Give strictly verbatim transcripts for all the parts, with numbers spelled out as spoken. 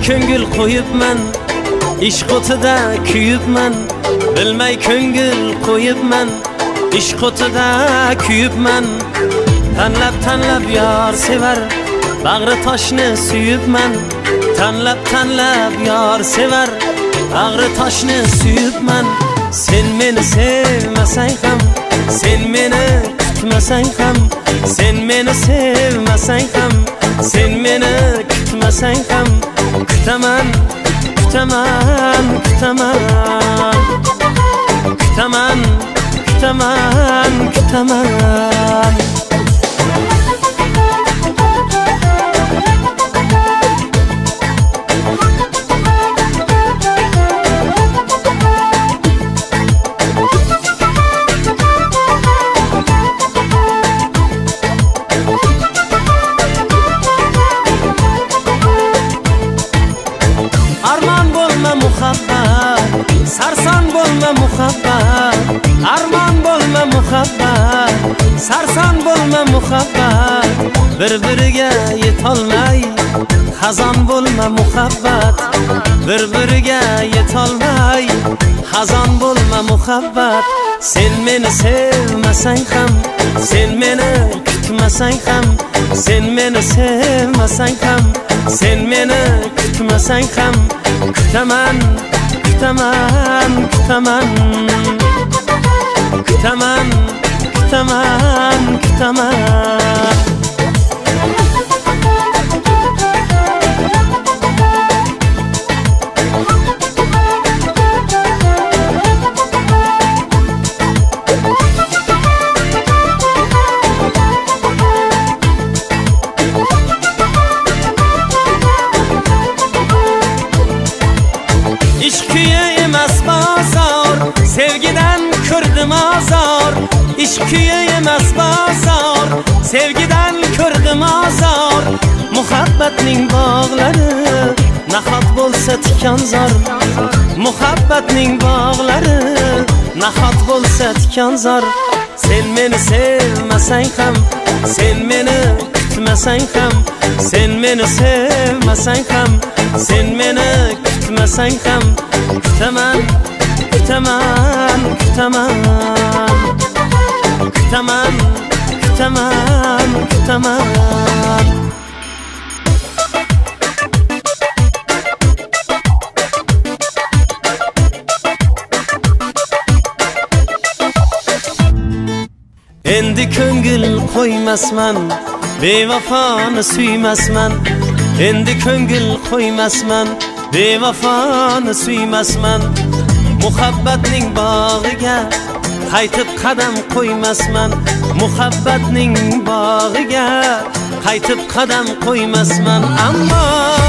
ko'ngil qo'yibman, ishq o'tida kuyibman. Bilmay ko'ngil qo'yibman, ishq o'tida kuyibman. Tanlab tanlab yor sevar, bag'ri toshni suyibman. Tanlab tanlab yor sevar, bag'ri toshni suyibman. Sen meni sevmasang ham, sen meni kutmasang ham, sen meni sevmasang ham, sen meni kutmasang ham, kutaman, kutaman, kutaman, kutaman, kutaman, kutaman. Sarson bo'lma muhabbat, armon bo'lma muhabbat, sarson bo'lma muhabbat, bir-biriga yetolmay xazon bo'lma muhabbat, bir-biriga yetolmay xazon bo'lma muhabbat. Sen meni sevmasang ham, sen meni kutmasang ham, sen meni sevmasang ham, sen meni kutmasang ham, kutaman, kutaman, kutaman, kutaman, kutaman, kutaman. İşk kuyi emas bozor, sevgidan ko'rdim ozor. Ishq kuyi emas bozor, sevgidan ko'rdim ozor. Muhabbatning bog'lari nahot bo'lsa tikonzor, muhabbatning bog'lari nahot bo'lsa tikonzor. Sen meni sevmasang ham, sen meni kutmasang ham, sen meni sevmasang ham, sen meni kutmasang ham, kutaman, kutaman, kutaman, kutaman, kutaman, kutaman. Endi ko'ngil qo'ymasman, bevafoni suymasman. Endi ko'ngil qo'ymasman, bevafoni suymasman. Muhabbatning bog'iga qaytib qadam qo'ymasman, muhabbatning bog'iga qaytib qadam qo'ymasman. Ammo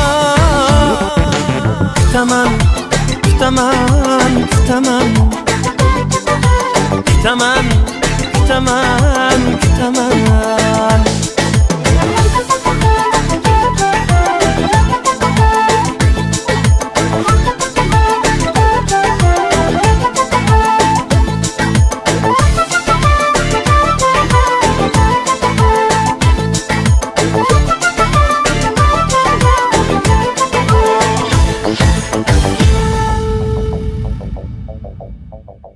kutaman, kutaman, kutaman, kutaman, kutaman, kutaman. Thank you.